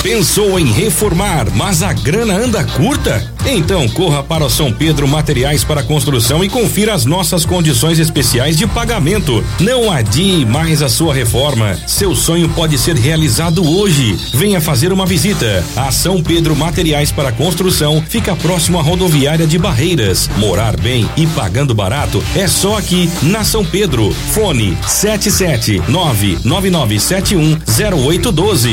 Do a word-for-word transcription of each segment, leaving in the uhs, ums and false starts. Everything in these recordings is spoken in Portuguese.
Pensou em reformar, mas a grana anda curta? Então corra para o São Pedro Materiais para Construção e confira as nossas condições especiais de pagamento. Não adie mais a sua reforma. Seu sonho pode ser realizado hoje. Venha fazer uma visita. A São Pedro Materiais para Construção fica próximo à rodoviária de Barreiras. Morar bem e pagando barato é só aqui na São Pedro. Fone sete sete nove nove nove sete um zero oito um dois.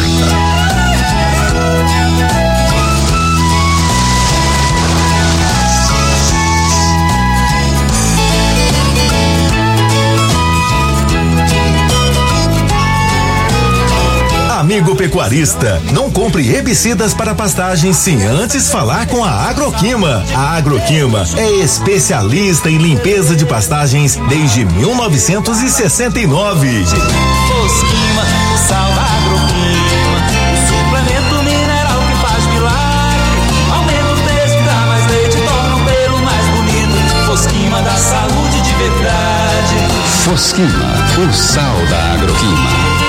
Amigo pecuarista, não compre herbicidas para pastagens sem antes falar com a Agroquima. A Agroquima é especialista em limpeza de pastagens desde mil novecentos e sessenta e nove. Fosquima, o sal da Agroquima, o suplemento mineral que faz milagre. Aumenta o peso, dá mais leite, torna o pelo mais bonito. Fosquima dá saúde de verdade. Fosquima, o sal da Agroquima.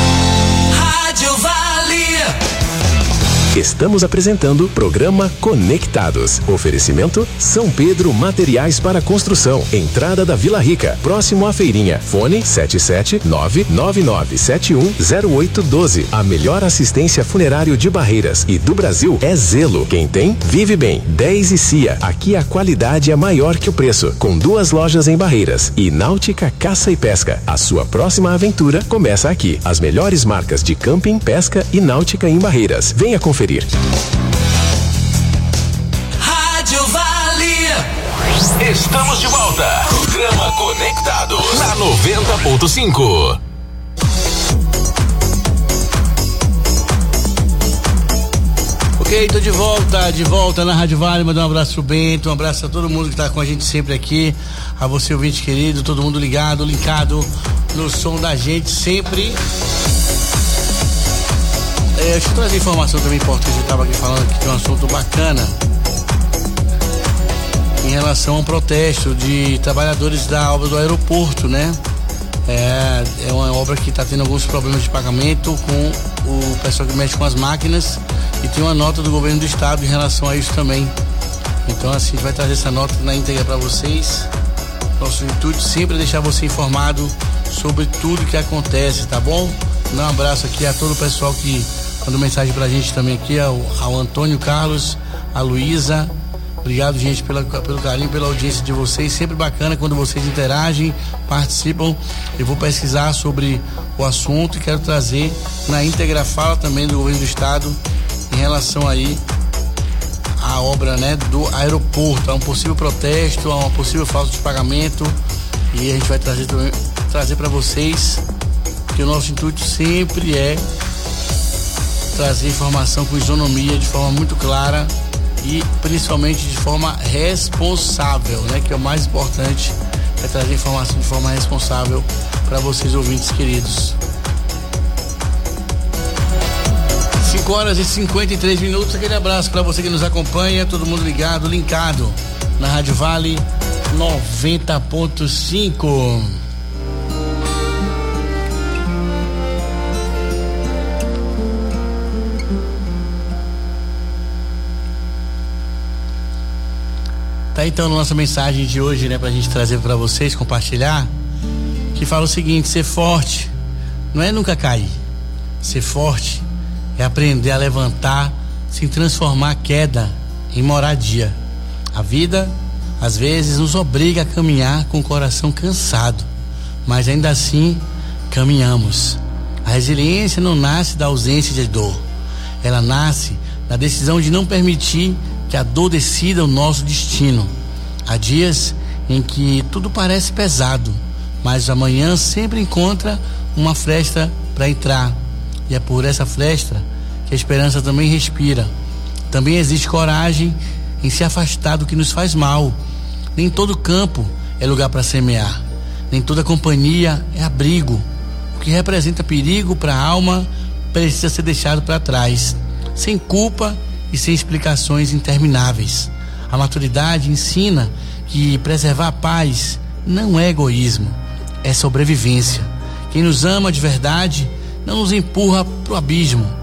Estamos apresentando o programa Conectados. Oferecimento São Pedro Materiais para Construção. Entrada da Vila Rica, próximo à feirinha. Fone sete sete nove nove nove sete um zero oito um dois. A melhor assistência funerária de Barreiras e do Brasil é Zelo. Quem tem, vive bem. dez e Cia. Aqui a qualidade é maior que o preço. Com duas lojas em Barreiras. E Náutica Caça e Pesca. A sua próxima aventura começa aqui. As melhores marcas de camping, pesca e náutica em Barreiras. Venha conferir. Rádio Vale. Estamos de volta. Programa Conectados na noventa ponto cinco. Ok, tô de volta, de volta na Rádio Vale. Mandar um abraço pro Bento, um abraço a todo mundo que tá com a gente sempre aqui. A você, ouvinte querido, todo mundo ligado, linkado no som da gente sempre. É, deixa eu trazer informação também importante, eu estava aqui falando que tem um assunto bacana em relação a um protesto de trabalhadores da obra do aeroporto, né? É, é uma obra que está tendo alguns problemas de pagamento com o pessoal que mexe com as máquinas e tem uma nota do governo do estado em relação a isso também. Então assim, a gente vai trazer essa nota na íntegra para vocês. Nosso intuito sempre é deixar você informado sobre tudo que acontece, tá bom? Um abraço aqui a todo o pessoal que mandou mensagem pra gente também aqui, ao, ao Antônio Carlos, a Luísa. Obrigado, gente, pela, pelo carinho, pela audiência de vocês. Sempre bacana quando vocês interagem, participam. Eu vou pesquisar sobre o assunto e quero trazer na íntegra fala também do governo do estado em relação aí à obra, né, do aeroporto, a um possível protesto, a uma possível falta de pagamento. E a gente vai trazer, trazer para vocês que o nosso intuito sempre é trazer informação com isonomia de forma muito clara e principalmente de forma responsável, né? Que é o mais importante, é trazer informação de forma responsável para vocês, ouvintes queridos. cinco horas e cinquenta e três minutos, aquele abraço para você que nos acompanha, todo mundo ligado, linkado na Rádio Vale noventa ponto cinco. Tá, então, nossa mensagem de hoje, né, pra gente trazer pra vocês, compartilhar, que fala o seguinte: ser forte não é nunca cair. Ser forte é aprender a levantar sem transformar a queda em moradia. A vida, às vezes, nos obriga a caminhar com o coração cansado, mas ainda assim, caminhamos. A resiliência não nasce da ausência de dor. Ela nasce da decisão de não permitir que a dor decida o nosso destino. Há dias em que tudo parece pesado, mas amanhã sempre encontra uma fresta para entrar. E é por essa fresta que a esperança também respira. Também existe coragem em se afastar do que nos faz mal. Nem todo campo é lugar para semear. Nem toda companhia é abrigo. O que representa perigo para a alma precisa ser deixado para trás, sem culpa e sem explicações intermináveis. A maturidade ensina que preservar a paz não é egoísmo, é sobrevivência. Quem nos ama de verdade não nos empurra pro abismo,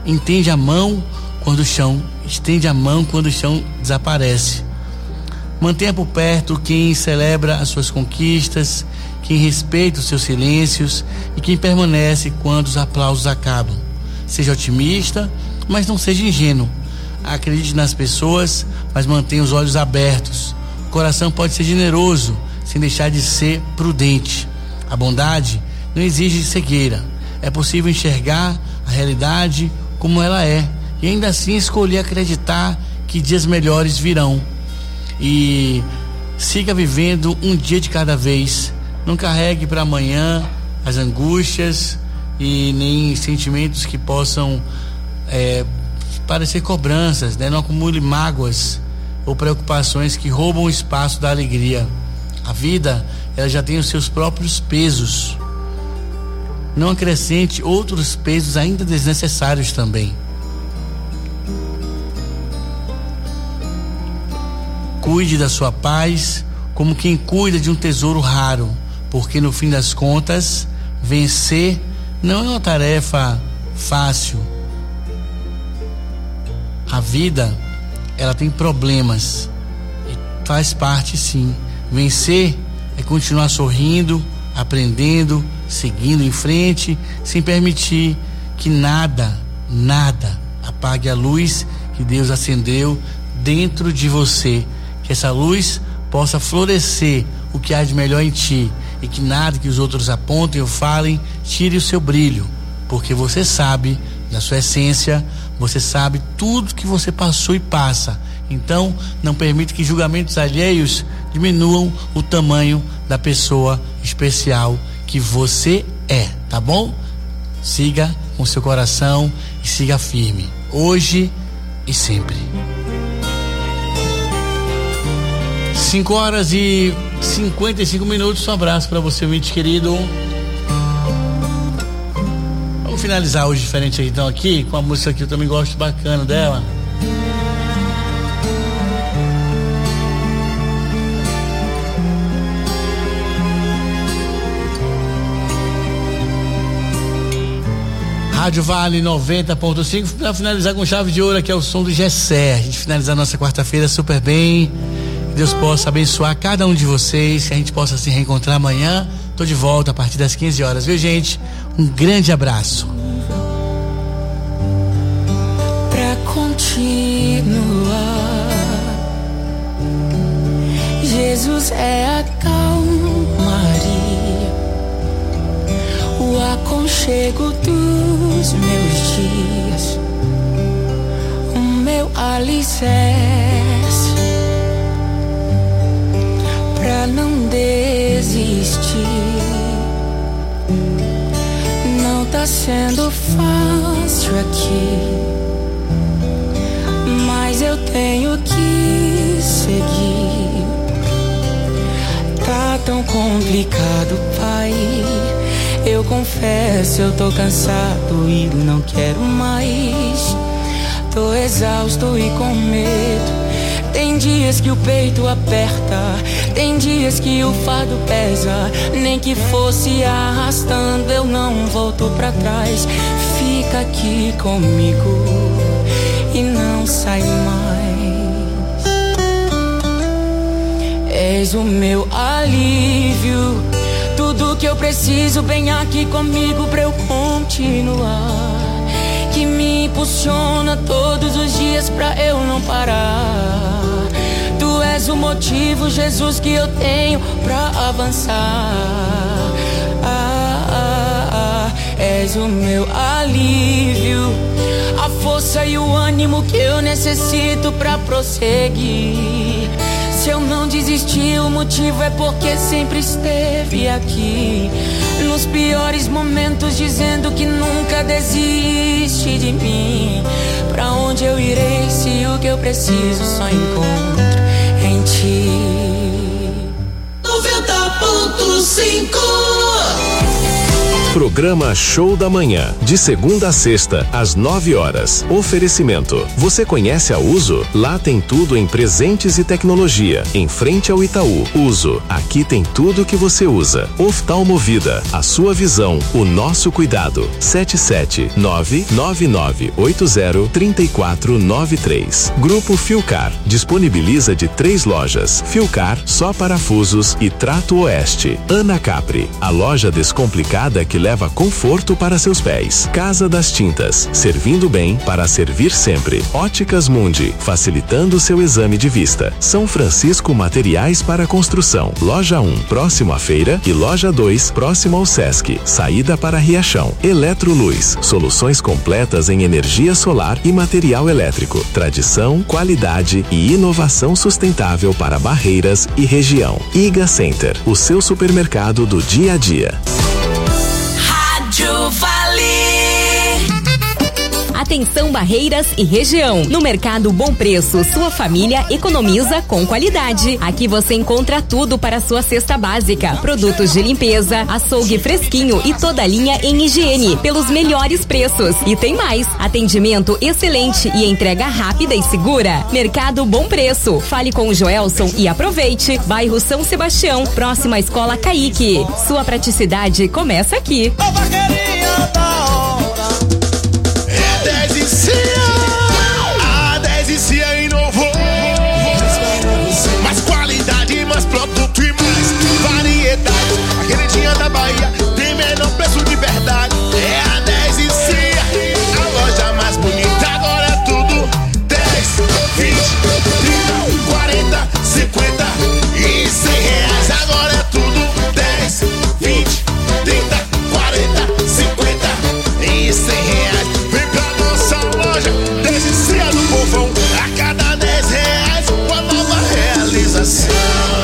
entende a mão quando o chão, estende a mão quando o chão desaparece. Mantenha por perto quem celebra as suas conquistas, quem respeita os seus silêncios e quem permanece quando os aplausos acabam. Seja otimista, mas não seja ingênuo. Acredite nas pessoas, mas mantenha os olhos abertos. O coração pode ser generoso, sem deixar de ser prudente. A bondade não exige cegueira. É possível enxergar a realidade como ela é e ainda assim escolher acreditar que dias melhores virão. E siga vivendo um dia de cada vez. Não carregue para amanhã as angústias e nem sentimentos que possam é, parecer cobranças, né? Não acumule mágoas ou preocupações que roubam o espaço da alegria. A vida, ela já tem os seus próprios pesos. Não acrescente outros pesos ainda desnecessários também. Cuide da sua paz como quem cuida de um tesouro raro, porque no fim das contas, vencer não é uma tarefa fácil. A vida, ela tem problemas e faz parte sim. Vencer é continuar sorrindo, aprendendo, seguindo em frente, sem permitir que nada, nada apague a luz que Deus acendeu dentro de você. Que essa luz possa florescer o que há de melhor em ti e que nada que os outros apontem ou falem tire o seu brilho, porque você sabe da sua essência, você sabe tudo que você passou e passa. Então, não permita que julgamentos alheios diminuam o tamanho da pessoa especial que você é, tá bom? Siga com seu coração e siga firme, hoje e sempre. cinco horas e cinquenta e cinco minutos. Um abraço para você, ouvinte querido. Vamos finalizar hoje diferente aí, então, aqui com a música que eu também gosto bacana dela. Rádio Vale noventa ponto cinco, para finalizar com chave de ouro, que é o som do Gessé. A gente finalizar nossa quarta-feira super bem. Que Deus possa abençoar cada um de vocês, que a gente possa se reencontrar amanhã. Tô de volta a partir das quinze horas, viu, gente? Um grande abraço. Pra continuar, Jesus é a calmaria, o aconchego dos meus dias, o meu alicerce. Pra não desistir, não tá sendo fácil aqui, mas eu tenho que seguir. Tá tão complicado, Pai, eu confesso, eu tô cansado e não quero mais. Tô exausto e com medo. Tem dias que o peito aperta, tem dias que o fardo pesa. Nem que fosse arrastando, eu não volto pra trás. Fica aqui comigo e não sai mais. És o meu alívio, tudo que eu preciso, vem aqui comigo pra eu continuar. Que me impulsiona todos os dias pra eu não parar. Tu és o motivo, Jesus, que eu tenho pra avançar. Ah, ah, ah. És o meu alívio, a força e o ânimo que eu necessito pra prosseguir. Se eu não desisti, o motivo é porque sempre esteve aqui, nos piores momentos, dizendo que nunca desiste de mim. Pra onde eu irei se o que eu preciso só encontro em ti? noventa ponto cinco Programa Show da Manhã, de segunda a sexta, às nove horas. Oferecimento. Você conhece a Uso? Lá tem tudo em presentes e tecnologia. Em frente ao Itaú. Uso. Aqui tem tudo que você usa. Oftalmovida. A sua visão, o nosso cuidado. sete sete nove nove nove oito zero três quatro nove três. Grupo Filcar. Disponibiliza de três lojas. Filcar, só parafusos e Trato Oeste. Ana Capri. A loja descomplicada que leva conforto para seus pés. Casa das Tintas, servindo bem para servir sempre. Óticas Mundi, facilitando seu exame de vista. São Francisco Materiais para Construção. Loja um, próximo à feira, e Loja dois, próximo ao Sesc. Saída para Riachão. Eletroluz, soluções completas em energia solar e material elétrico. Tradição, qualidade e inovação sustentável para Barreiras e região. Iga Center, o seu supermercado do dia a dia. Rádio Vale. Atenção Barreiras e região. No Mercado Bom Preço, sua família economiza com qualidade. Aqui você encontra tudo para sua cesta básica. Produtos de limpeza, açougue fresquinho e toda a linha em higiene, pelos melhores preços. E tem mais, atendimento excelente e entrega rápida e segura. Mercado Bom Preço. Fale com o Joelson e aproveite. Bairro São Sebastião, próxima à Escola Caique. Sua praticidade começa aqui. A dez e Cia inovou. Mais qualidade, mais produto e mais variedade. A queridinha da Bahia tem menor preço de verdade. É a dez e Cia, a loja mais bonita. Agora é tudo dez, vinte, trinta, quarenta, cinquenta e cem reais. Agora é tudo dez, vinte, trinta, quarenta, cinquenta e cem reais. Vem pra nossa loja, dez e Cia do povão. A cada dez reais, uma nova realização.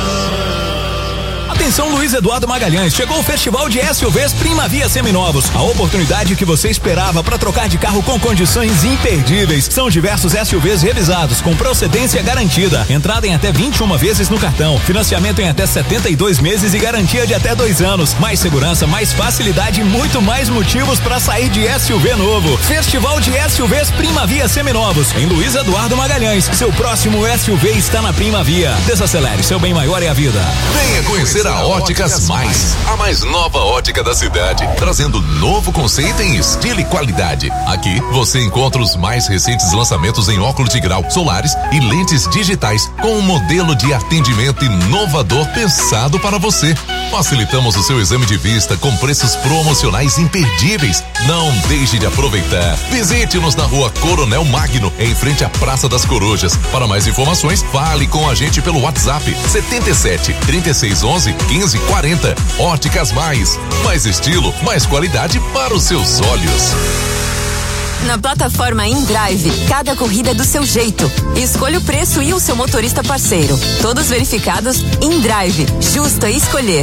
Atenção Luiz Eduardo Magalhães, chegou o Festival de S U Vs Primavia Seminovos, a oportunidade que você esperava para trocar de carro com condições imperdíveis. São diversos S U Vs revisados com procedência garantida, entrada em até vinte e uma vezes no cartão, financiamento em até setenta e dois meses e garantia de até dois anos. Mais segurança, mais facilidade e muito mais motivos para sair de S U V novo. Festival de S U Vs Primavia Seminovos, em Luiz Eduardo Magalhães. Seu próximo S U V está na Primavia. Desacelere, seu bem maior é a vida. Venha conhecer a Óticas Mais, a mais nova ótica da cidade, trazendo novo conceito em estilo e qualidade. Aqui você encontra os mais recentes lançamentos em óculos de grau, solares e lentes digitais, com um modelo de atendimento inovador pensado para você. Facilitamos o seu exame de vista com preços promocionais imperdíveis. Não deixe de aproveitar. Visite-nos na Rua Coronel Magno, em frente à Praça das Corujas. Para mais informações, fale com a gente pelo WhatsApp setenta e sete, trinta e seis, onze, quinze, quarenta. Óticas Mais. Mais estilo, mais qualidade para os seus olhos. Na plataforma InDrive, cada corrida é do seu jeito. Escolha o preço e o seu motorista parceiro. Todos verificados. InDrive, justo é escolher.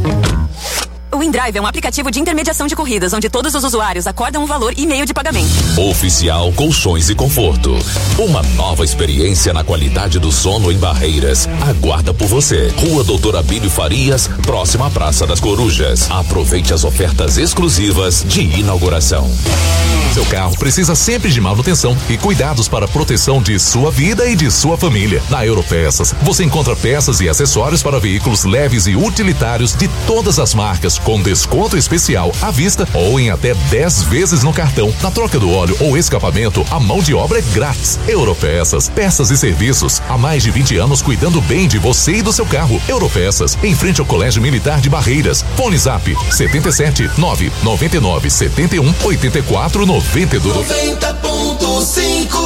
O InDrive é um aplicativo de intermediação de corridas, onde todos os usuários acordam um valor e meio de pagamento. Oficial Colchões e Conforto. Uma nova experiência na qualidade do sono em Barreiras. Aguarda por você. Rua Doutor Abílio Farias, próxima à Praça das Corujas. Aproveite as ofertas exclusivas de inauguração. Seu carro precisa sempre de manutenção e cuidados para a proteção de sua vida e de sua família. Na Europeças, você encontra peças e acessórios para veículos leves e utilitários de todas as marcas, com desconto especial à vista ou em até dez vezes no cartão. Na troca do óleo ou escapamento, a mão de obra é grátis. Europeças, peças e serviços. Há mais de vinte anos cuidando bem de você e do seu carro. Europeças, em frente ao Colégio Militar de Barreiras. Fone Zap setenta e sete, nove nove nove, setenta e um, oitenta e quatro, noventa e dois. noventa ponto cinco.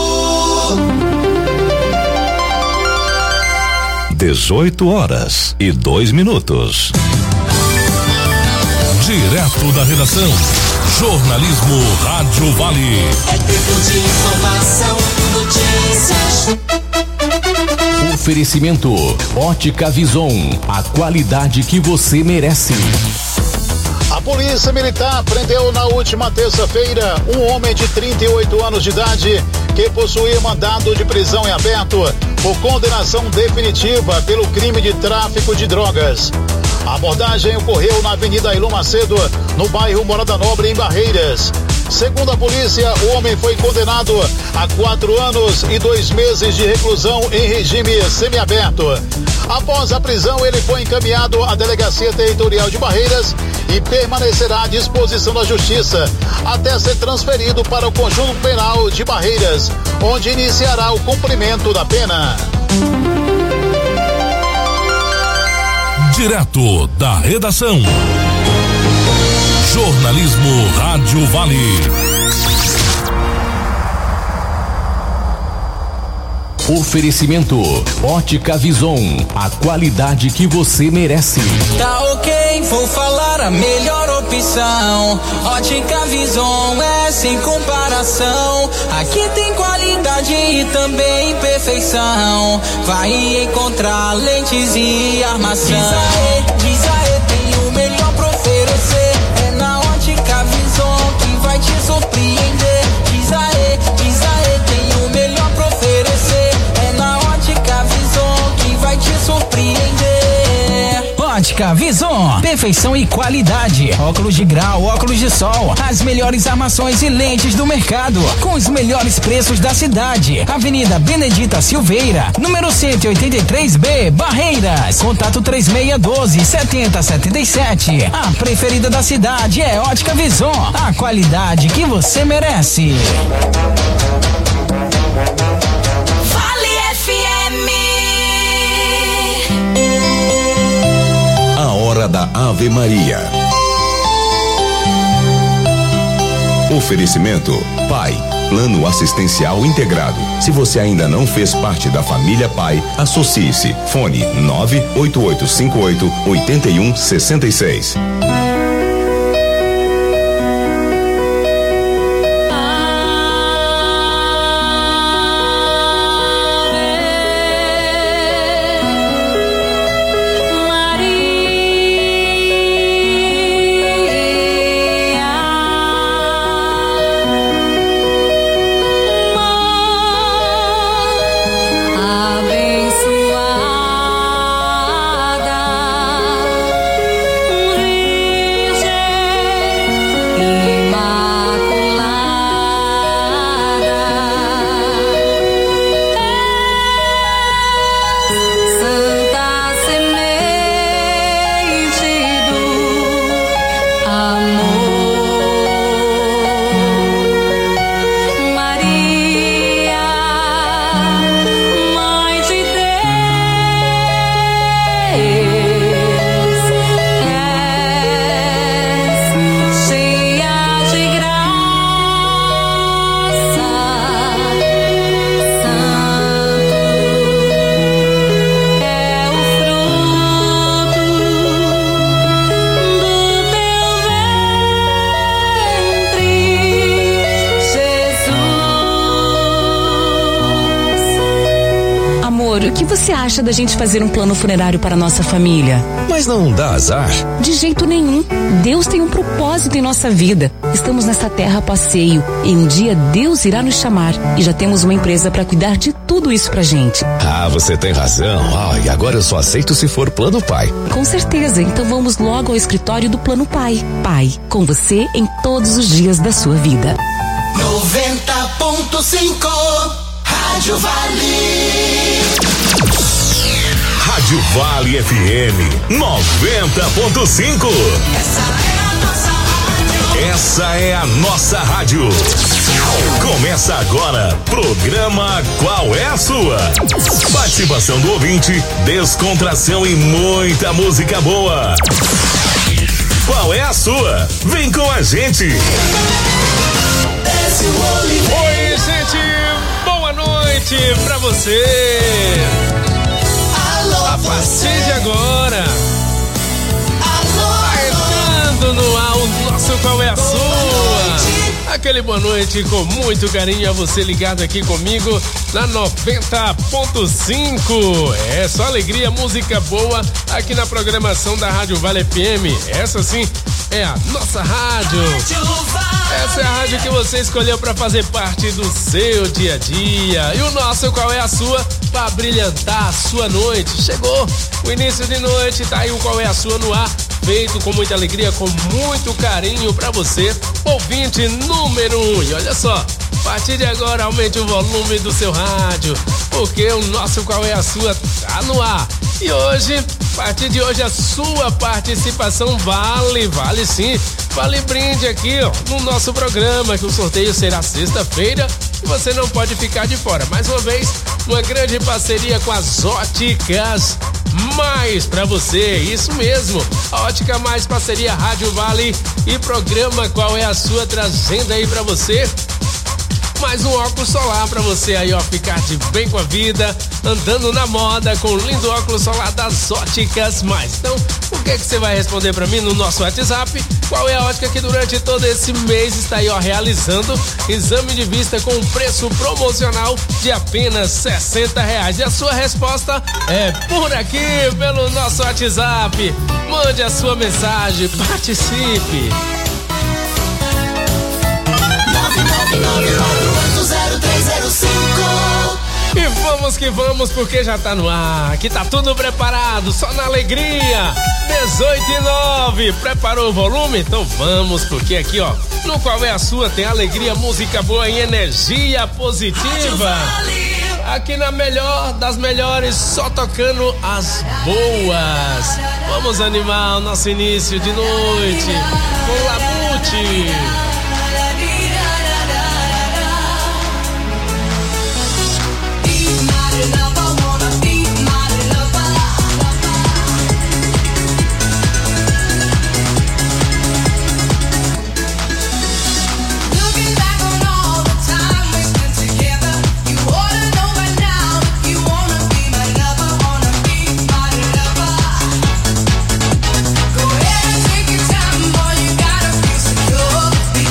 dezoito horas e dois minutos. Direto da redação, jornalismo Rádio Vale. É tempo de informação, notícias. Oferecimento Ótica Vison, a qualidade que você merece. A Polícia Militar prendeu na última terça-feira um homem de trinta e oito anos de idade que possuía mandado de prisão em aberto por condenação definitiva pelo crime de tráfico de drogas. A abordagem ocorreu na Avenida Ilô Macedo, no bairro Morada Nobre, em Barreiras. Segundo a polícia, o homem foi condenado a quatro anos e dois meses de reclusão em regime semiaberto. Após a prisão, ele foi encaminhado à Delegacia Territorial de Barreiras e permanecerá à disposição da Justiça até ser transferido para o Conjunto Penal de Barreiras, onde iniciará o cumprimento da pena. Direto da redação. Jornalismo Rádio Vale. Oferecimento Ótica Vison, a qualidade que você merece. Tá ok, vou falar a melhor opção. Ótica Vison é sem comparação. Aqui tem qualidade e também perfeição. Vai encontrar lentes e armação. Diz aê, diz aê, tem o melhor pra oferecer. É na Ótica Vison que vai te surpreender. Diz aê, diz aê, tem o melhor pra oferecer. É na Ótica Vison que vai te surpreender. Ótica Vison, perfeição e qualidade. Óculos de grau, óculos de sol, as melhores armações e lentes do mercado, com os melhores preços da cidade. Avenida Benedita Silveira, número cento e oitenta e três B, Barreiras. Contato três seis um dois, sete zero sete sete. A preferida da cidade é Ótica Vison, a qualidade que você merece. A hora da Ave Maria. Oferecimento Pai, Plano Assistencial Integrado. Se você ainda não fez parte da família Pai, associe-se. Fone nove oito oito cinco oito oito um seis seis. O que você acha da gente fazer um plano funerário para a nossa família? Mas não dá azar? De jeito nenhum. Deus tem um propósito em nossa vida. Estamos nessa terra a passeio e um dia Deus irá nos chamar. E já temos uma empresa para cuidar de tudo isso pra gente. Ah, você tem razão. Ah, e agora eu só aceito se for Plano Pai. Com certeza. Então vamos logo ao escritório do Plano Pai. Pai, com você em todos os dias da sua vida. noventa ponto cinco Rádio Vale. Rádio Vale F M noventa ponto cinco. Essa é a nossa rádio. Essa é a nossa rádio. Começa agora, programa Qual é a Sua? Participação do ouvinte, descontração e muita música boa. Qual é a sua? Vem com a gente. Oi, gente, boa noite pra você. Alô, a partir você. de agora, alô, vai entrando no ar o nosso Qual é a Sua? Aquele boa noite com muito carinho a você ligado aqui comigo na noventa ponto cinco. É só alegria, música boa aqui na programação da Rádio Vale F M. Essa sim é a nossa rádio. Essa é a rádio que você escolheu para fazer parte do seu dia a dia. E o nosso Qual é a Sua? Para brilhantar a sua noite. Chegou o início de noite, tá aí o Qual é a Sua no ar, feito com muita alegria, com muito carinho para você, ouvinte número um. E olha só, a partir de agora aumente o volume do seu rádio, porque o nosso Qual é a Sua tá no ar. E hoje, a partir de hoje, a sua participação vale, vale sim, vale brinde aqui, ó, no nosso programa, que o sorteio será sexta-feira e você não pode ficar de fora. Mais uma vez, uma grande parceria com as Óticas Mais pra você, isso mesmo, a Ótica Mais, parceria Rádio Vale e programa Qual é a Sua, trazendo aí pra você mais um óculos solar pra você aí, ó, ficar de bem com a vida, andando na moda com o lindo óculos solar das Óticas Mais. Então, o que é que você vai responder pra mim no nosso WhatsApp? Qual é a ótica que durante todo esse mês está aí, ó, realizando exame de vista com um preço promocional de apenas sessenta reais? E a sua resposta é por aqui, pelo nosso WhatsApp. Mande a sua mensagem, participe. E vamos que vamos, porque já tá no ar, aqui tá tudo preparado, só na alegria. Dezoito e nove, preparou o volume? Então vamos, porque aqui, ó, no Qual é a Sua tem alegria, música boa e energia positiva. Aqui na melhor das melhores, só tocando as boas. Vamos animar o nosso início de noite com Lamute. Go ahead and take your time, boy, you gotta feel secure.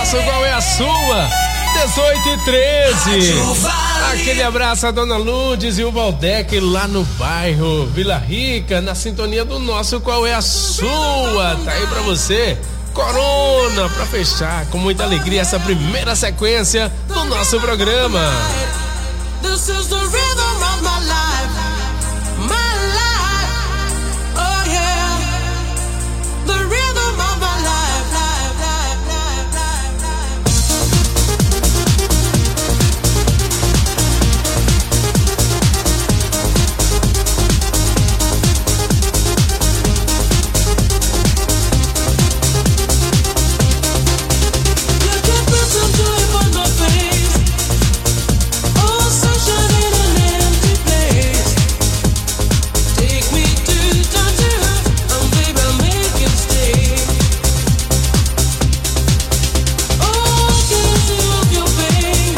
nosso Qual é a Sua? dezoito e treze. Aquele abraço a Dona Lourdes e o Valdec lá no bairro Vila Rica, na sintonia do nosso Qual é a Sua? Tá aí pra você, Corona, pra fechar com muita alegria essa primeira sequência do nosso programa. This is the rhythm of my life, my life, oh yeah, the rhythm of my life, life, life, life, life, life. You can put some joy on my face, oh sunshine in an empty place. Take me to Tangier, and baby I'll make it stay. Oh, can't you look your pain?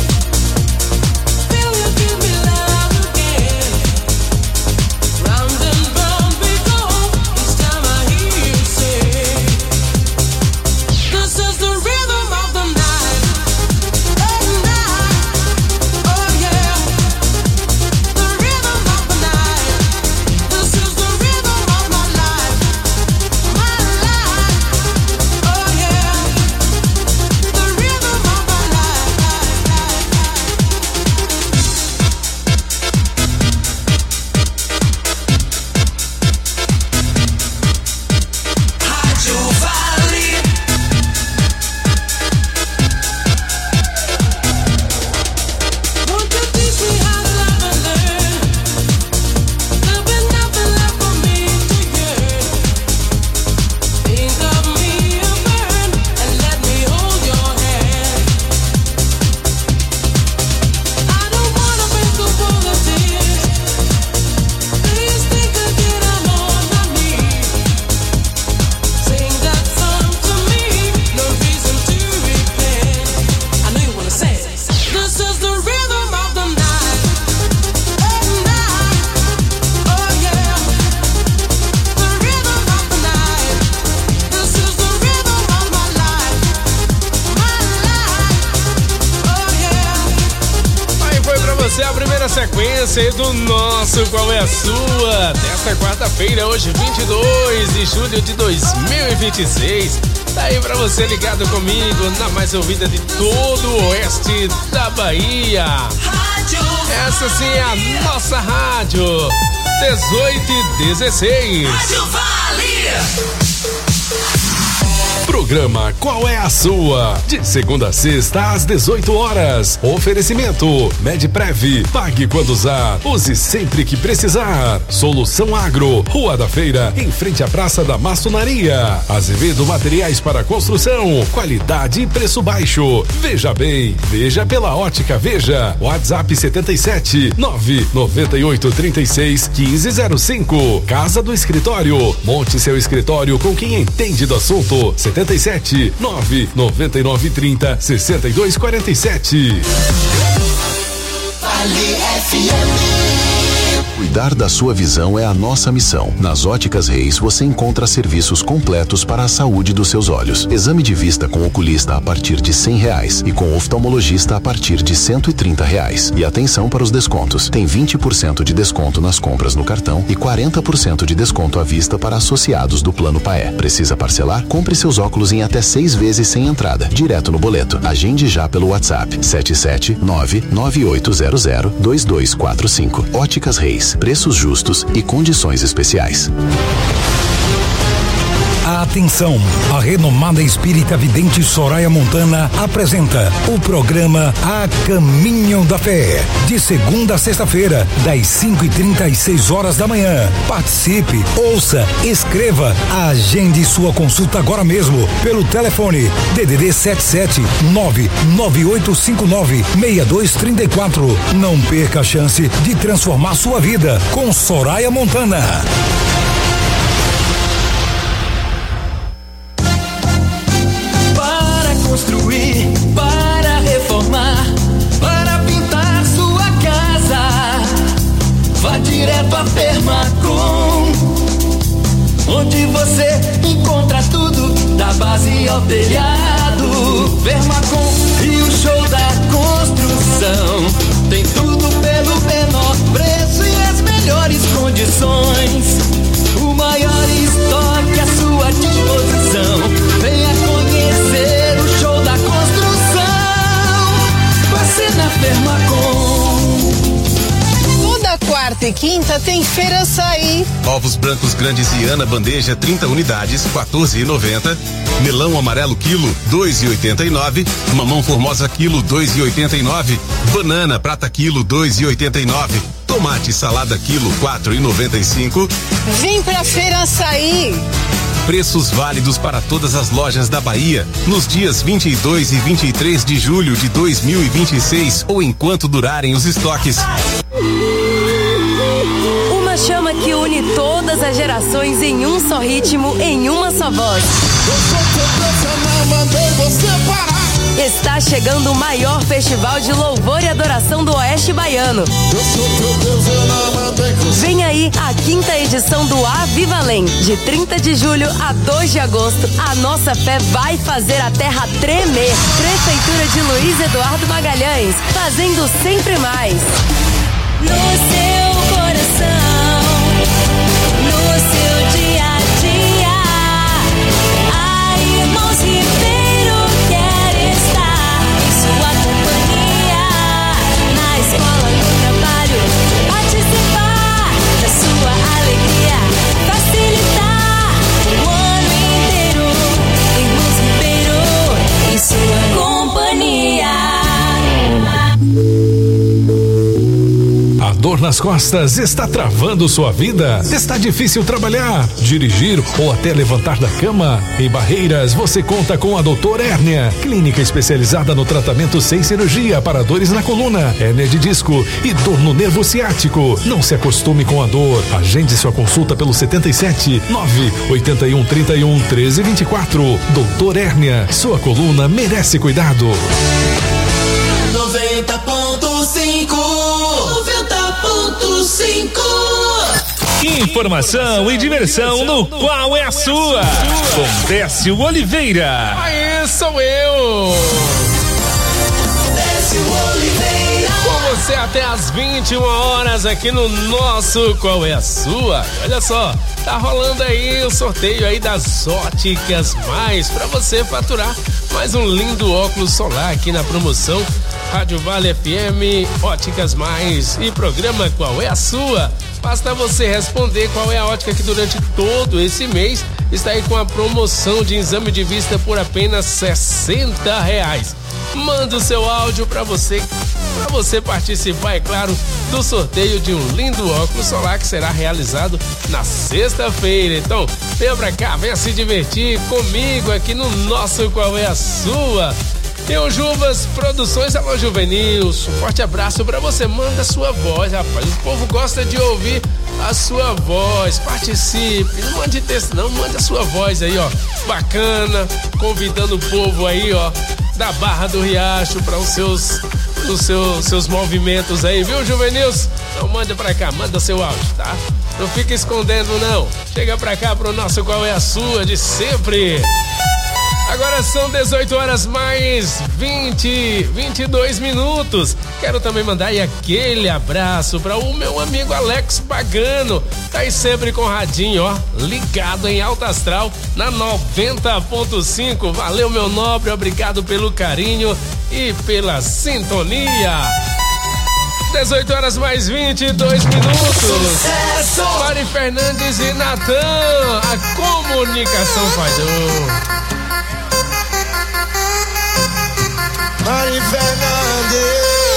Feel you give me love again. Round and round we go, each time I hear you say, this is the rhythm of the night, oh night, oh yeah, the rhythm of the night. This is the rhythm of my life, my life, oh yeah, the rhythm of my life, life, life, life. Rádio Vale. Won't you teach me how to love and learn? There'll be nothing left for me to yearn. Think of me and burn, and let me hold your hand. I don't wanna make up all the tears. Please think again, I'm on my knees. Sing that song to me, no reason to repent. I know you wanna say it. This is the rhythm of the night, oh night, oh yeah, the rhythm of the night. This is the rhythm of my life, my life, oh yeah. Aí foi pra você a primeira sequência do nosso Qual é a Sua? Desta quarta-feira, hoje vinte e dois de julho de dois mil e vinte e seis. Tá aí pra você ligado comigo na mais ouvida de todo o oeste da Bahia. Essa sim é a nossa rádio, dezoito e dezesseis. Programa Qual é a Sua? De segunda a sexta às dezoito horas. Oferecimento Medprev. Pague quando usar. Use sempre que precisar. Solução Agro. Rua da Feira, em frente à Praça da Maçonaria. Azevedo Materiais para Construção. Qualidade e preço baixo. Veja bem. Veja pela Ótica Veja. WhatsApp setenta e sete nove noventa e oito trinta e seis quinze zero cinco. Casa do Escritório. Monte seu escritório com quem entende do assunto. setenta e sete nove noventa e nove trinta sessenta e dois quarenta e sete. Vale F M. Cuidar da sua visão é a nossa missão. Nas Óticas Reis você encontra serviços completos para a saúde dos seus olhos. Exame de vista com oculista a partir de cem reais e com oftalmologista a partir de cento e trinta reais. E atenção para os descontos. Tem vinte por cento de desconto nas compras no cartão e quarenta por cento de desconto à vista para associados do Plano Paé. Precisa parcelar? Compre seus óculos em até seis vezes sem entrada, direto no boleto. Agende já pelo WhatsApp sete sete nove nove oito zero zero dois dois quatro cinco. Óticas Reis. Preços justos e condições especiais. Atenção! A renomada espírita vidente Soraya Montana apresenta o programa A Caminho da Fé, de segunda a sexta-feira, das cinco e trinta às seis horas da manhã. Participe, ouça, escreva, agende sua consulta agora mesmo pelo telefone D D D sete sete nove nove oito cinco nove seis dois três quatro. Não perca a chance de transformar sua vida com Soraya Montana. Construir, para reformar, para pintar sua casa. Vá direto a Permacom, onde você encontra tudo, da base ao telhado. Vermacom e o show da construção. Tem tudo pelo menor preço e as melhores condições. O maior estoque à sua disposição. Venha conhecer o show da construção. Você na Vermacom. Toda quarta e quinta tem Feira Açaí. Ovos brancos grandes Iana bandeja trinta unidades, quatorze e noventa. Melão amarelo quilo, dois e oitenta e nove. Mamão formosa quilo, dois e oitenta e nove. Banana prata quilo, dois e oitenta e nove. Tomate salada quilo, quatro e noventa e cinco. Vem pra Feira Açaí. Preços válidos para todas as lojas da Bahia nos dias vinte e dois e vinte e três de julho de dois mil e vinte e seis ou enquanto durarem os estoques. Uma chama que une todas as gerações em um só ritmo, em uma só voz. Está chegando o maior festival de louvor e adoração do Oeste Baiano. Vem aí a quinta edição do Avivalém, de trinta de julho a dois de agosto. A nossa fé vai fazer a terra tremer. Prefeitura de Luiz Eduardo Magalhães, fazendo sempre mais. No seu coração, no seu dia a dia, a Irmãos Ribeiro quer estar em sua companhia, na escola, no trabalho, participar da sua alegria, facilitar o ano inteiro. Irmãos Ribeiro em sua companhia. A dor nas costas está travando sua vida? Está difícil trabalhar, dirigir ou até levantar da cama? Em Barreiras, você conta com a doutora Hérnia, clínica especializada no tratamento sem cirurgia para dores na coluna, hérnia de disco e dor no nervo ciático. Não se acostume com a dor. Agende sua consulta pelo setenta e sete, nove oito um, trinta e um, treze, vinte e quatro. Doutor Hérnia, sua coluna merece cuidado. noventa ponto cinco. noventa ponto cinco. Informação e diversão no Qual é a Sua? Com Décio Oliveira. Aí sou eu. Décio Oliveira. Com você até às vinte e uma horas aqui no nosso Qual é a Sua? Olha só, tá rolando aí o sorteio aí das Óticas Mais pra você faturar mais um lindo óculos solar aqui na promoção Rádio Vale F M, Óticas Mais e programa Qual é a Sua? Basta você responder qual é a ótica que durante todo esse mês está aí com a promoção de exame de vista por apenas sessenta reais. Manda o seu áudio para você, para você participar, é claro, do sorteio de um lindo óculos solar que será realizado na sexta-feira. Então, venha pra cá, venha se divertir comigo aqui no nosso Qual é a Sua? E o Juvas Produções Alô Juvenil, um forte abraço pra você, manda a sua voz, rapaz, o povo gosta de ouvir a sua voz, participe, não mande texto não, mande a sua voz aí, ó, bacana, convidando o povo aí, ó, da Barra do Riacho para os seus, os seus, seus movimentos aí, viu, Juvenils? Então manda pra cá, manda seu áudio, tá? Não fica escondendo não, chega pra cá pro nosso Qual é a Sua de sempre. Agora são dezoito horas mais vinte, vinte e dois minutos. Quero também mandar aí aquele abraço para o meu amigo Alex Pagano. Tá aí sempre com o radinho, ó, ligado em alta astral na noventa ponto cinco. Valeu, meu nobre, obrigado pelo carinho e pela sintonia. dezoito horas mais vinte e dois minutos. Sucesso! Mari Fernandes e Natan, a comunicação falhou. Mari Fernandes.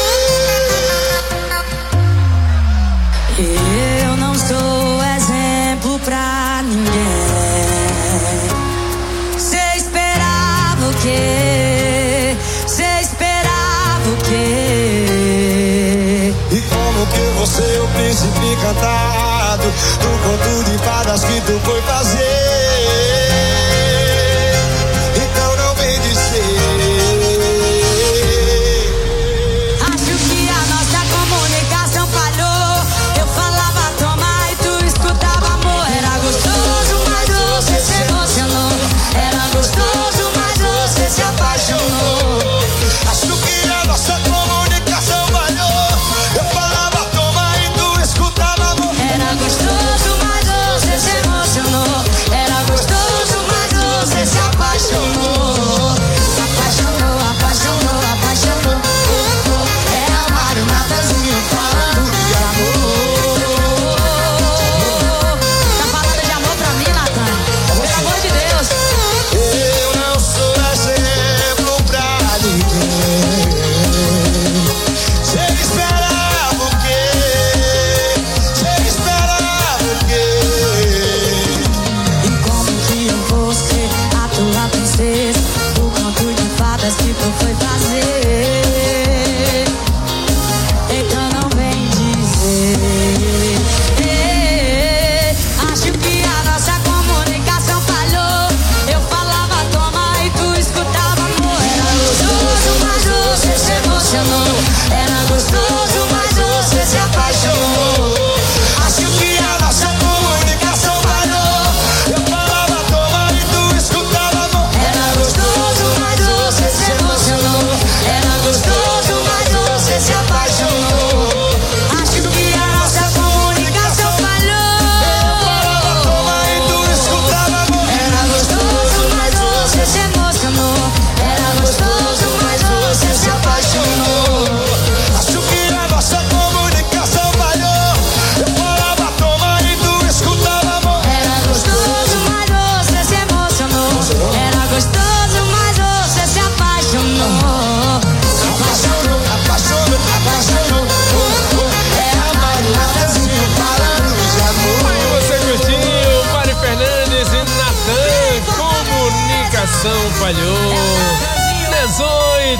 Eu não sou exemplo pra ninguém. Cê esperava o quê? Cê esperava o quê? E como que você, o príncipe encantado, do conto de fadas que tu foi fazer? Então não vem dizer. Era gostoso, mas você se apaixonou.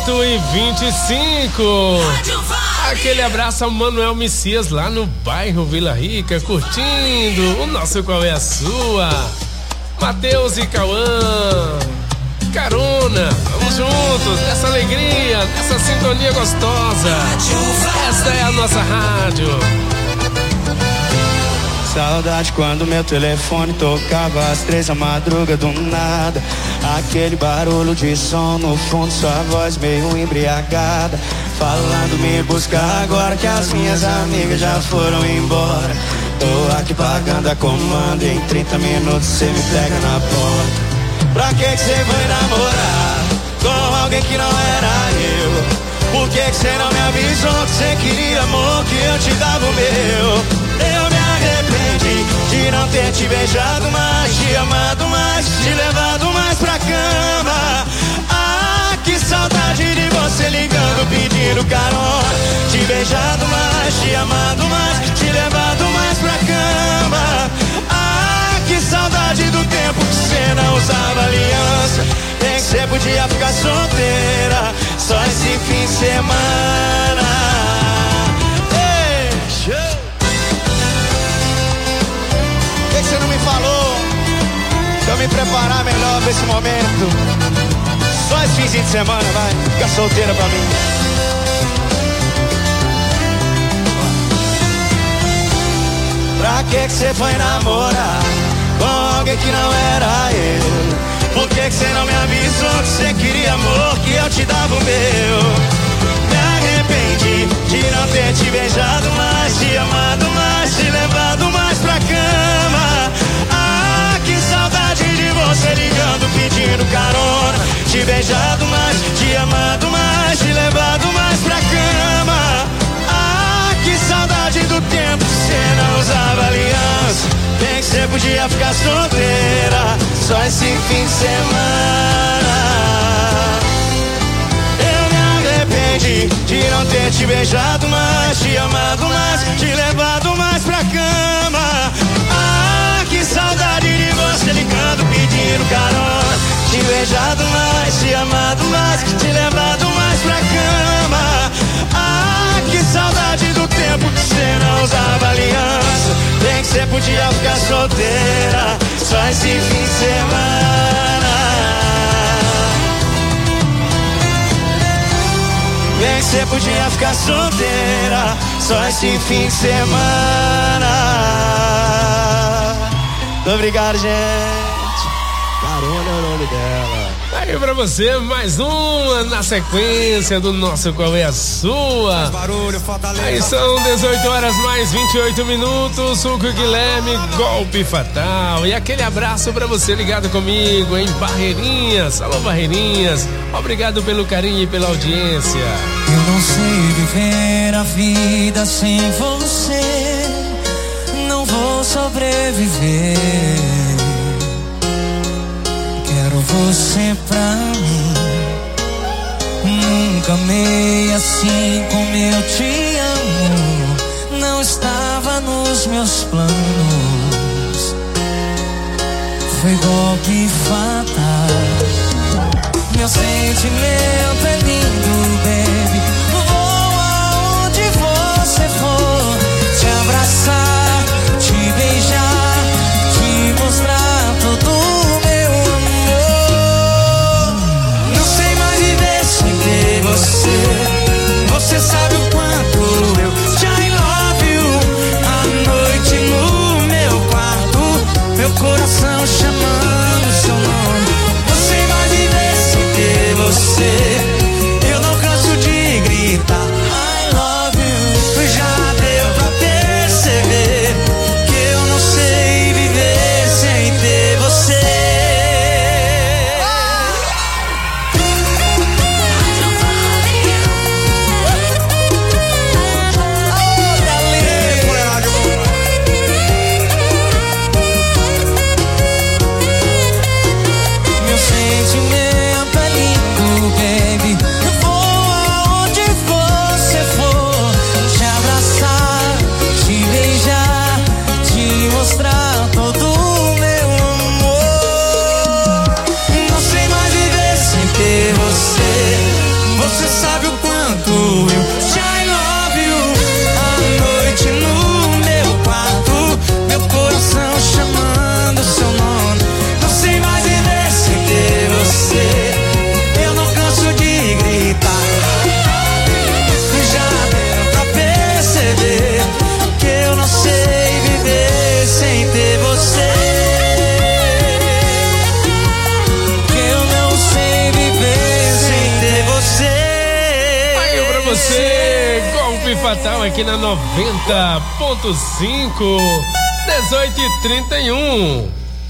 oito e vinte e cinco. Aquele abraço ao Manuel Messias lá no bairro Vila Rica, curtindo o nosso Qual é a Sua. Matheus e Cauã, carona, vamos juntos, nessa alegria, nessa sintonia gostosa. Esta é a nossa rádio. Saudade quando meu telefone tocava às três da madruga do nada. Aquele barulho de som no fundo, sua voz meio embriagada, falando me buscar agora que as minhas amigas já foram embora. Tô aqui pagando a comanda e em trinta minutos cê me pega na porta. Pra que que cê foi namorar com alguém que não era eu? Por que que cê não me avisou que cê queria amor, que eu te dava o meu? Eu me arrependi de não ter te beijado mais, te amado mais, te levado mais pra cama. Ah, que saudade de você ligando, pedindo carona. Te beijado mais, te amado mais, te levado mais pra cama. Ah, que saudade do tempo que você não usava aliança. Nem que você podia ficar solteira só esse fim de semana. Ei, show! Por que você não me falou pra eu me preparar melhor pra esse momento? Só esse finzinho de semana, vai, fica solteira pra mim. Pra que que você foi namorar com alguém que não era eu? Por que que você não me avisou que você queria amor, que eu te dava o meu? Me arrependi de não ter te beijado mais, te amado mais, te levado mais pra cama. Ah, que saudade de você ligando, pedindo carona. Te beijado mais, te amado mais, te levado mais pra cama. Ah, que saudade do tempo que você não usava aliança. Bem que você podia ficar solteira só esse fim de semana. Eu me arrependi de não ter te beijado mais, te amado mais, te levado mais pra cama. Ah, que saudade de você ligando, pedindo carona. Te beijado mais, te amado mais, te levado mais pra cama. Ah, que saudade do tempo que você não usava aliança. Bem que você podia ficar solteira só esse fim de semana. Bem que você podia ficar solteira só esse fim de semana. Muito obrigado, gente. Carona é o nome dela. Aí pra você, mais uma na sequência do nosso Qual é a Sua? Barulho, aí são dezoito horas mais vinte e oito minutos. Suco Guilherme, golpe fatal. E aquele abraço pra você ligado comigo em Barreirinhas. Alô, Barreirinhas. Obrigado pelo carinho e pela audiência. Eu não sei viver a vida sem você. Não vou sobreviver. Quero você pra mim. Nunca amei assim como eu te amo. Não estava nos meus planos. Foi golpe fatal. Meu sentimento é lindo, baby. Vou aonde você for. Te abraçar, te beijar, te mostrar todo o meu amor. Não sei mais viver sem ter você. Você sabe o quanto eu te I love you. À noite no meu quarto, meu coração chamando seu nome. Não sei mais viver sem ter você. Fatal aqui na noventa ponto cinco, dezoito e trinta e um.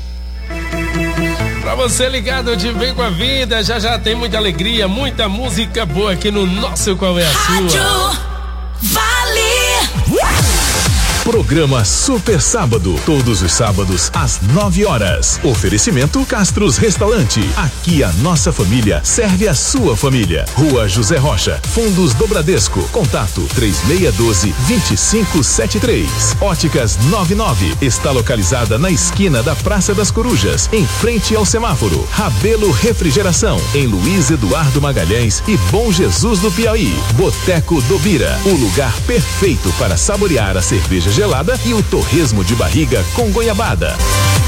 Pra você ligado de Vem com a Vida, já já tem muita alegria, muita música boa aqui no nosso Qual é a Sua. Vale! Programa Super Sábado, todos os sábados às nove horas. Oferecimento Castros Restaurante. Aqui a nossa família serve a sua família. Rua José Rocha, Fundos do Bradesco. Contato três seis um dois, dois cinco sete três. Óticas noventa e nove está localizada na esquina da Praça das Corujas, em frente ao semáforo. Rabelo Refrigeração, em Luiz Eduardo Magalhães e Bom Jesus do Piauí. Boteco do Bira, o lugar perfeito para saborear a cerveja gelada e o torresmo de barriga com goiabada.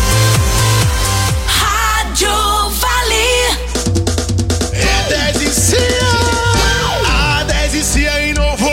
Rádio Vale. É dez e Cia, a dez e Cia inovou.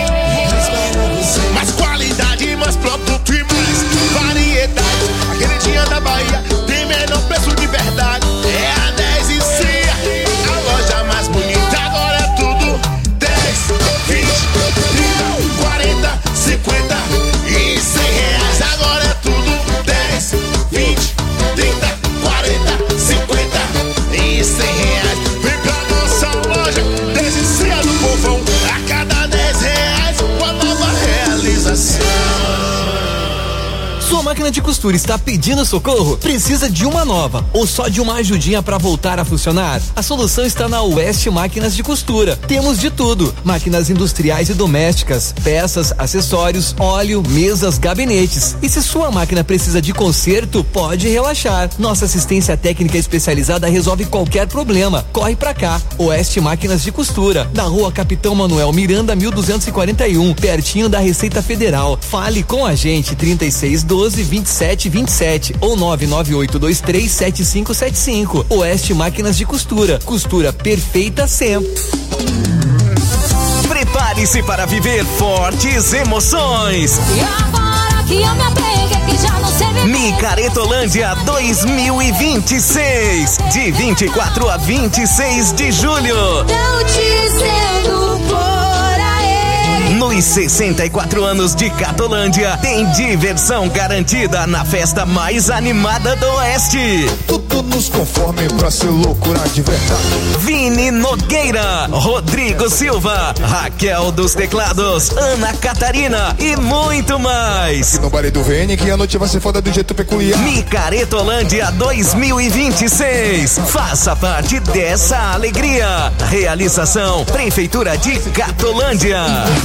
Mais qualidade, mais produto e mais variedade. A queridinha da Bahia tem menor preço de verdade. É a dez e Cia, a loja mais bonita. Agora é tudo dez, vinte, trinta, quarenta, cinquenta e cem reais. Agora é tudo dez, vinte, trinta, quarenta, cinquenta e cem reais. Vem pra nossa loja, dez e Cia do povão. A cada dez reais, uma nova realização. Sua máquina de costura está pedindo socorro? Precisa de uma nova ou só de uma ajudinha para voltar a funcionar? A solução está na West Máquinas de Costura. Temos de tudo: máquinas industriais e domésticas, peças, acessórios, óleo, mesas, gabinetes. E se sua máquina precisa de conserto, pode relaxar. Nossa assistência técnica especializada resolve qualquer problema. Corre pra cá. West Máquinas de Costura, na Rua Capitão Manuel Miranda, mil duzentos e quarenta e um, pertinho da Receita Federal. Fale com a gente, trinta e seis, doze, vinte e sete, vinte e sete ou nove nove oito dois três sete cinco sete cinco. Oeste Máquinas de Costura, costura perfeita sempre. Prepare-se para viver fortes emoções. E agora que eu me apeguei, que já não sei viver. Micaretolândia dois mil e vinte e seis, de vinte e quatro a vinte e seis de julho. Tô dizendo por aí. Nos sessenta e quatro anos de Catolândia, tem diversão garantida na festa mais animada do Oeste. Tudo nos conforme pra ser loucura de verdade. Vini Nogueira, Rodrigo Silva, Raquel dos Teclados, Ana Catarina e muito mais. Aqui no Bar do Vene que a noite vai ser foda do jeito peculiar. Micaretolândia dois mil e vinte e seis. Faça parte dessa alegria. Realização Prefeitura de Catolândia.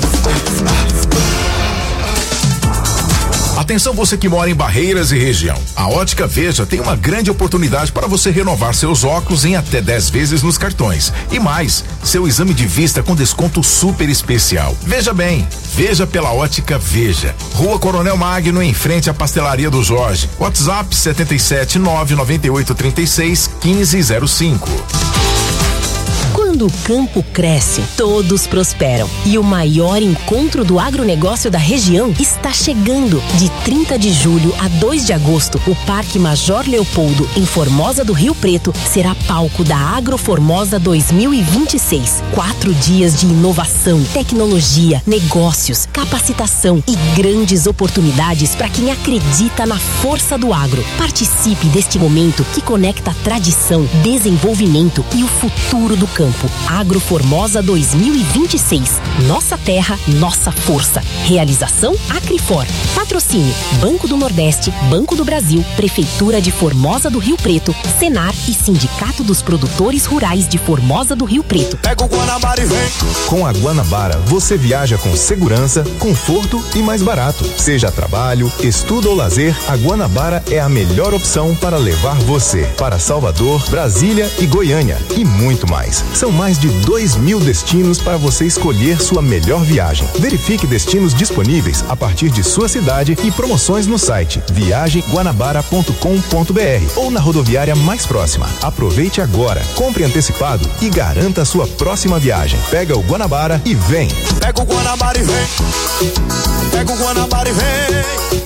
Atenção você que mora em Barreiras e região. A Ótica Veja tem uma grande oportunidade para você renovar seus óculos em até dez vezes nos cartões. E mais, seu exame de vista com desconto super especial. Veja bem, veja pela Ótica Veja. Rua Coronel Magno, em frente à Pastelaria do Jorge. WhatsApp setenta e sete, nove nove oito, trinta e seis, quinze zero cinco. Quando o campo cresce, todos prosperam. E o maior encontro do agronegócio da região está chegando. De trinta de julho a dois de agosto, o Parque Major Leopoldo, em Formosa do Rio Preto, será palco da Agroformosa dois mil e vinte e seis. Quatro dias de inovação, tecnologia, negócios, capacitação e grandes oportunidades para quem acredita na força do agro. Participe deste momento que conecta tradição, desenvolvimento e o futuro do campo. Agroformosa dois mil e vinte e seis. Nossa terra, nossa força. Realização Acrifor. Patrocínio Banco do Nordeste, Banco do Brasil, Prefeitura de Formosa do Rio Preto, Senar e Sindicato dos Produtores Rurais de Formosa do Rio Preto. Pega o Guanabara e vem. Com a Guanabara, você viaja com segurança, conforto e mais barato. Seja trabalho, estudo ou lazer, a Guanabara é a melhor opção para levar você para Salvador, Brasília e Goiânia e muito mais. São mais de dois mil destinos para você escolher sua melhor viagem. Verifique destinos disponíveis a partir de sua cidade e promoções no site viagem guanabara ponto com ponto br ou na rodoviária mais próxima. Aproveite agora, compre antecipado e garanta a sua próxima viagem. Pega o Guanabara e vem. Pega o Guanabara e vem. Pega o Guanabara e vem.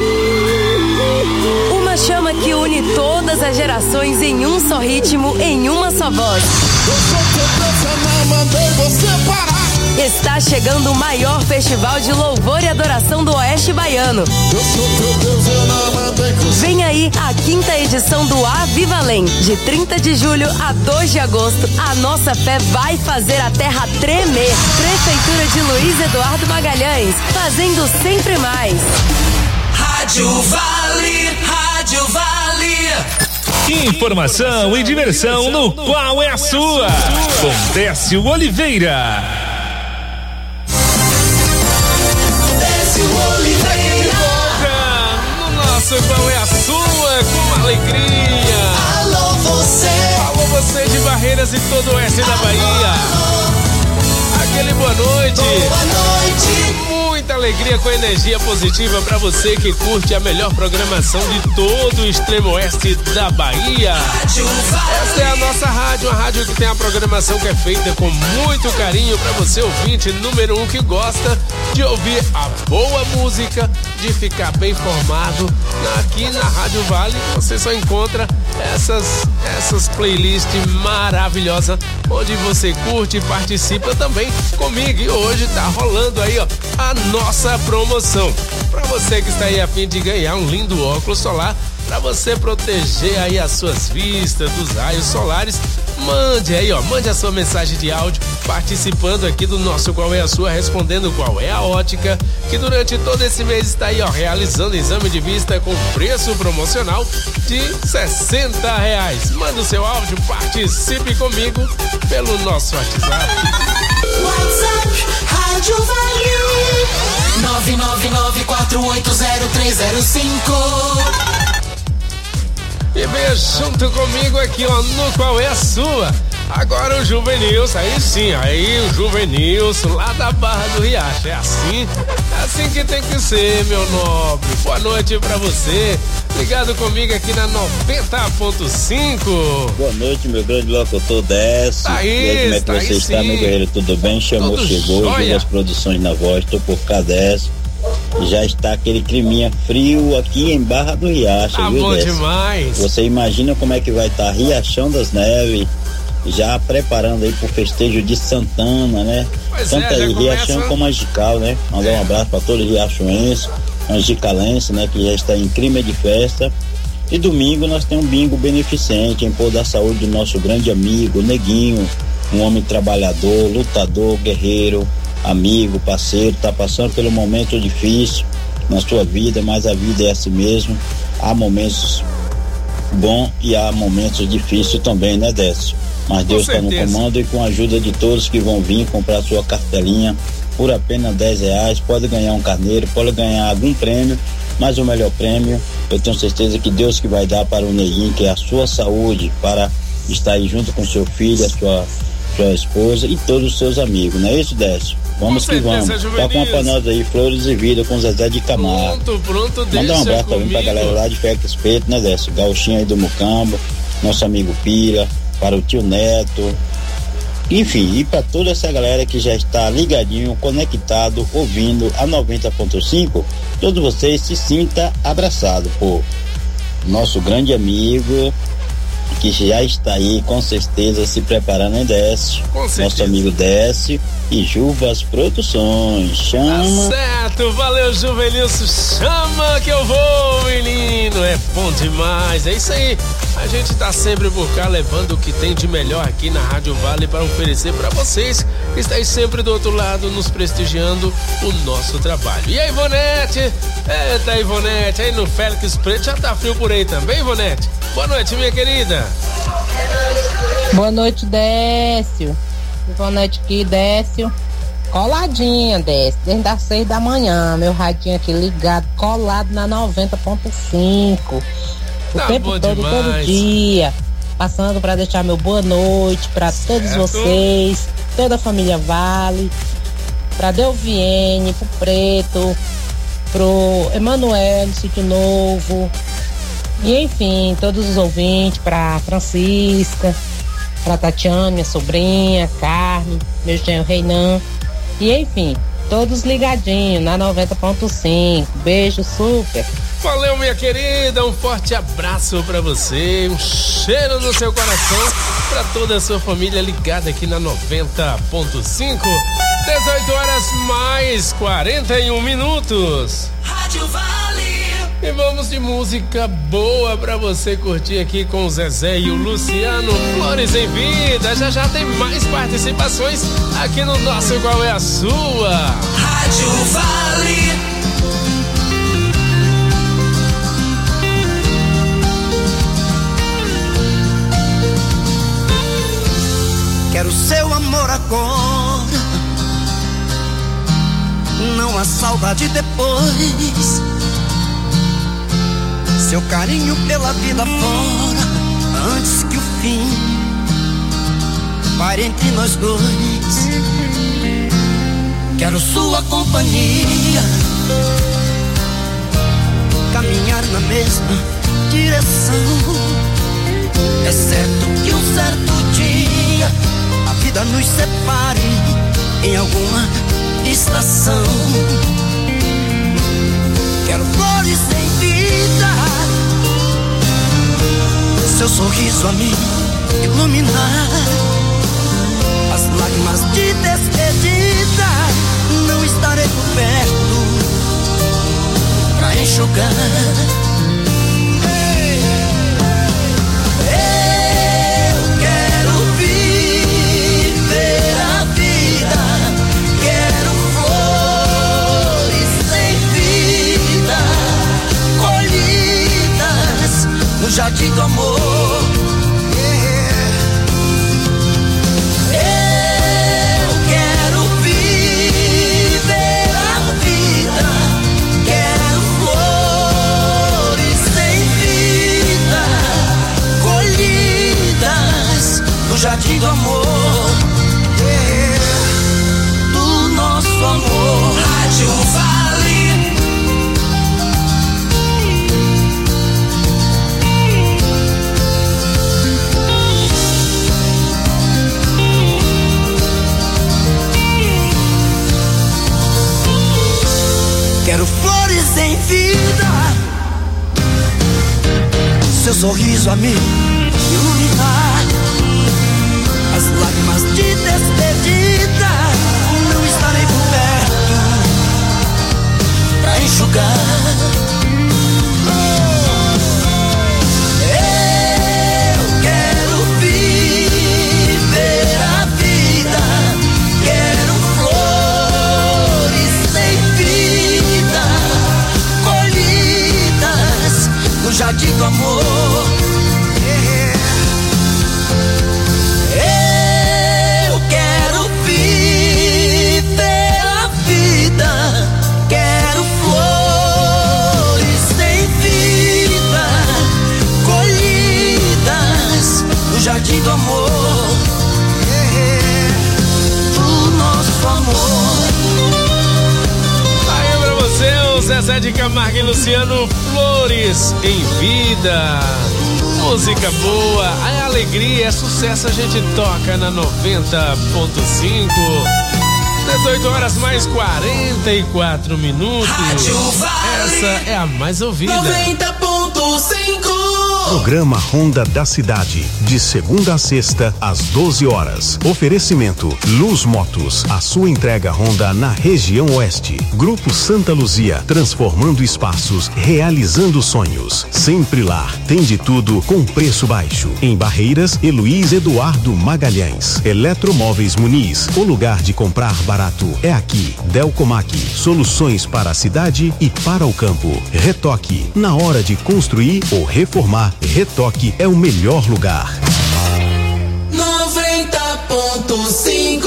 Uma chama que une todas as gerações em um só ritmo, em uma só voz. Eu sou teu profissional, mandei você parar. Está chegando o maior festival de louvor e adoração do Oeste Baiano. Vem aí a quinta edição do Avivalém, de trinta de julho a dois de agosto. A nossa fé vai fazer a terra tremer. Prefeitura de Luiz Eduardo Magalhães, fazendo sempre mais. Rádio Vale, Rádio Vale. Informação e diversão no Qual é a Sua? Com Décio Oliveira. Décio Oliveira. No nosso Qual é a Sua? Com alegria. Alô você. Alô você de Barreiras e todo o oeste da Bahia. Aquele boa noite. Boa noite. Muita alegria com energia positiva pra você que curte a melhor programação de todo o extremo oeste da Bahia. Esta é a nossa rádio, uma rádio que tem a programação que é feita com muito carinho pra você ouvinte número um que gosta de ouvir a boa música, de ficar bem informado. Aqui na Rádio Vale você só encontra essas, essas playlists maravilhosas onde você curte e participa também comigo. E hoje tá rolando aí, ó, a nossa promoção. Pra você que está aí a fim de ganhar um lindo óculos solar, pra você proteger aí as suas vistas dos raios solares, mande aí, ó, mande a sua mensagem de áudio participando aqui do nosso Qual é a Sua, respondendo qual é a ótica, que durante todo esse mês está aí, ó, realizando exame de vista com preço promocional de sessenta reais. Manda o seu áudio, participe comigo pelo nosso WhatsApp. WhatsApp Rádio Vale nove nove nove quatro oito zero três zero cinco. E venha junto comigo aqui, ó, no Qual é a Sua? Agora o Juvenilson, aí sim, aí o Juvenilson lá da Barra do Riacho. É assim, é assim que tem que ser, meu nobre. Boa noite pra você, ligado comigo aqui na noventa ponto cinco. Boa noite, meu grande locutor Décio. Tá aí, e aí, como é que tá você aí, está, sim. meu guerreiro? Tudo bem? Chamou, Tudo chegou, jóia. as produções na voz, tô por cá, Décio. Já está aquele climinha frio aqui em Barra do Riacho, Tá viu, bom Décio? demais. Você imagina como é que vai estar Riachão das Neves, já preparando aí pro festejo de Santana, né? Pois Tanto é, já aí, começa. Riachão como Angical, né? Mandar um abraço para todos os riachuenses, angicalenses, né? Que já está em clima de festa. E domingo nós temos um bingo beneficente em prol da saúde do nosso grande amigo, Neguinho, um homem trabalhador, lutador, guerreiro, amigo, parceiro, tá passando pelo momento difícil na sua vida, mas a vida é assim mesmo. Há momentos bons e há momentos difíceis também, né, Décio? Mas Deus está no comando e com a ajuda de todos que vão vir comprar sua cartelinha por apenas dez reais, pode ganhar um carneiro, pode ganhar algum prêmio, mas o melhor prêmio, eu tenho certeza que Deus que vai dar para o Neguinho, que é a sua saúde, para estar aí junto com seu filho, a sua, sua esposa e todos os seus amigos, não é isso, Décio? Vamos Com que certeza, vamos. Juvenil. Toca pra nós aí, Flores e Vida com Zezé de Camargo. Pronto, pronto, Manda um deixa abraço também comigo. pra galera lá de Feca Espeto, né, Décio? Gauchinho aí do Mucambo, nosso amigo Pira, para o tio Neto. Enfim, e para toda essa galera que já está ligadinho, conectado, ouvindo a noventa ponto cinco, todos vocês se sintam abraçados por nosso grande amigo, que já está aí com certeza se preparando em Décio, nosso amigo Décio e Juvas Produções. Chama. Tá certo, valeu, Juvenilson, chama que eu vou, menino, é bom demais, é isso aí. A gente tá sempre por cá levando o que tem de melhor aqui na Rádio Vale para oferecer para vocês que estáis sempre do outro lado nos prestigiando o nosso trabalho. E aí, Ivonete? Eita, Ivonete, aí no Félix Preto já tá frio por aí também, Ivonete? Boa noite, minha querida. Boa noite, Décio. Boa noite aqui, Décio. Coladinha, Décio, desde as seis da manhã. Meu radinho aqui ligado, colado na noventa ponto cinco. O Tá tempo bom todo, demais. todo dia. Passando para deixar meu boa noite para todos vocês, toda a família Vale, para Delviene, pro Preto, pro Emanuel, Sítio Novo. E enfim, todos os ouvintes, pra Francisca, pra Tatiana, minha sobrinha, Carmen, meu genro Reinan. E enfim, todos ligadinhos na noventa ponto cinco. Beijo super. Valeu, minha querida, um forte abraço pra você, um cheiro no seu coração, pra toda a sua família ligada aqui na noventa ponto cinco. dezoito horas mais quarenta e um minutos. Rádio Vale. E vamos de música boa pra você curtir aqui com o Zezé e o Luciano. Flores em Vida. Já já tem mais participações aqui no nosso Qual é a Sua? Rádio Vale. Quero seu amor agora, não há saudade depois. Seu carinho pela vida fora, antes que o fim pare entre nós dois. Quero sua companhia, caminhar na mesma direção. É certo que um certo dia a vida nos separe em alguma estação. Quero flores em vida, seu sorriso a me iluminar. As lágrimas de despedida não estarei por perto pra enxugar. Jardim do amor, eu quero viver a vida, quero flores sem vida, colhidas no jardim do amor, do nosso amor. Rádio Vale. Quero flores em vida, seu sorriso a me iluminar. As lágrimas de despedida não estarei por perto pra enxugar. Eu quero viver a vida, quero flores sem vida, colhidas no jardim do amor. Eu quero viver a vida, quero flores sem vida, colhidas no jardim do amor, do nosso amor. Aí pra você, o Zezé de Camargo e Luciano, Flores em Vida. Música boa, é alegria, é sucesso, a gente toca na noventa ponto cinco. dezoito horas mais quarenta e quatro minutos. Rádio Vale. Essa é a mais ouvida. noventa ponto cinco. Programa Ronda da Cidade, de segunda a sexta, às doze horas. Oferecimento Luz Motos, a sua entrega Honda na região oeste. Grupo Santa Luzia, transformando espaços, realizando sonhos. Sempre lá, tem de tudo com preço baixo. Em Barreiras e Luiz Eduardo Magalhães. Eletromóveis Muniz, o lugar de comprar barato é aqui. Delcomac, soluções para a cidade e para o campo. Retoque, na hora de construir ou reformar, Retoque é o melhor lugar. noventa ponto cinco.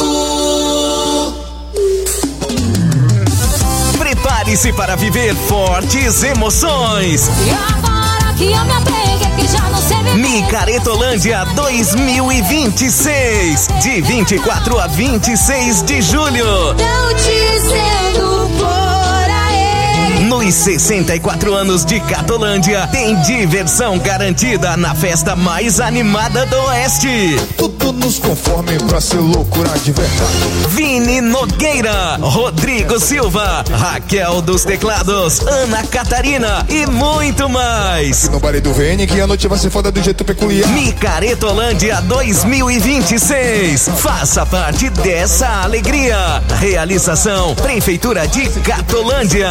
Prepare-se para viver fortes emoções. E agora que eu me apeguei, que já não sei viver. Micaretolândia dois mil e vinte e seis, de vinte e quatro a vinte e seis de julho. Tão dizendo por aí. No Os sessenta e quatro anos de Catolândia tem diversão garantida na festa mais animada do Oeste. Tudo nos conforme pra ser loucura de verdade. Vini Nogueira, Rodrigo Silva, Raquel dos Teclados, Ana Catarina e muito mais. E no baile do Vene que a noite vai ser foda do jeito peculiar. Micaretolândia dois mil e vinte e seis. Faça parte dessa alegria. Realização Prefeitura de Catolândia.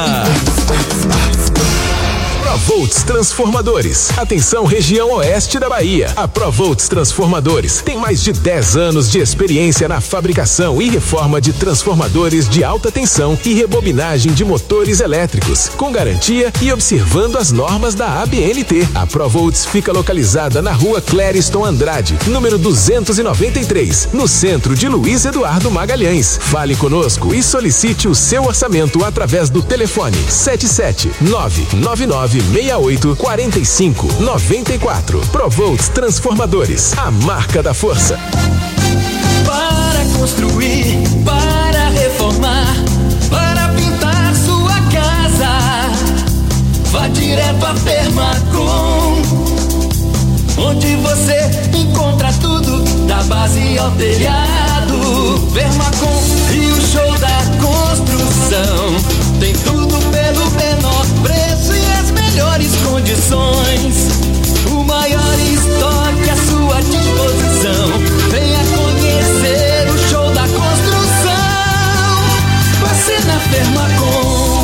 Provolts Transformadores. Atenção, região oeste da Bahia. A Provolts Transformadores tem mais de dez anos de experiência na fabricação e reforma de transformadores de alta tensão e rebobinagem de motores elétricos, com garantia e observando as normas da A B N T. A Provolts fica localizada na rua Clériston Andrade, número duzentos e noventa e três, no centro de Luiz Eduardo Magalhães. Fale conosco e solicite o seu orçamento através do telefone sete sete nove nove nove seis oito quatro cinco nove quatro. Provolts Transformadores, a marca da força. Para construir, para reformar, para pintar sua casa, vá direto a Permacom, onde você encontra tudo, da base ao telhado. Permacom e o show da construção, tem tudo pelo menor preço e as melhores condições. O maior estoque à sua disposição. Venha conhecer o show da construção. Você na Permacom.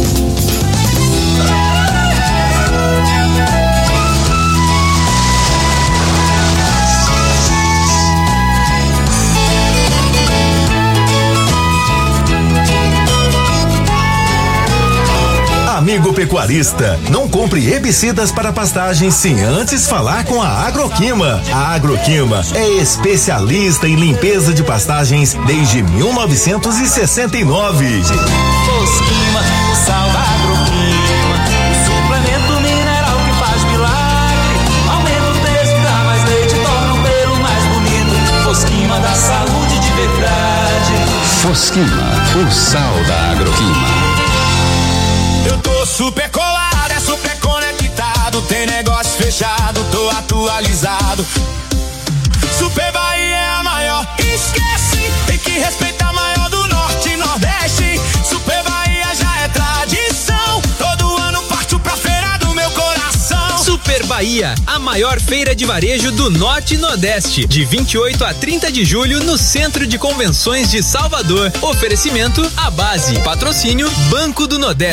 Amigo pecuarista, não compre herbicidas para pastagem sem antes falar com a Agroquima. A Agroquima é especialista em limpeza de pastagens desde mil novecentos e sessenta e nove. Fosquima, o sal da Agroquima, o suplemento mineral que faz milagre. Aumenta o peso, dá mais leite, torna o pelo mais bonito. Fosquima da saúde de verdade. Fosquima, o sal da Agroquima. Eu tô super colado, é super conectado. Tem negócio fechado, tô atualizado. Super Bahia é a maior, esquece. Tem que respeitar a maior do norte e nordeste. Super Bahia já é tradição. Todo ano parto pra feira do meu coração. Super Bahia, a maior feira de varejo do norte e nordeste. De vinte e oito a trinta de julho no Centro de Convenções de Salvador. Oferecimento A Base. Patrocínio Banco do Nordeste.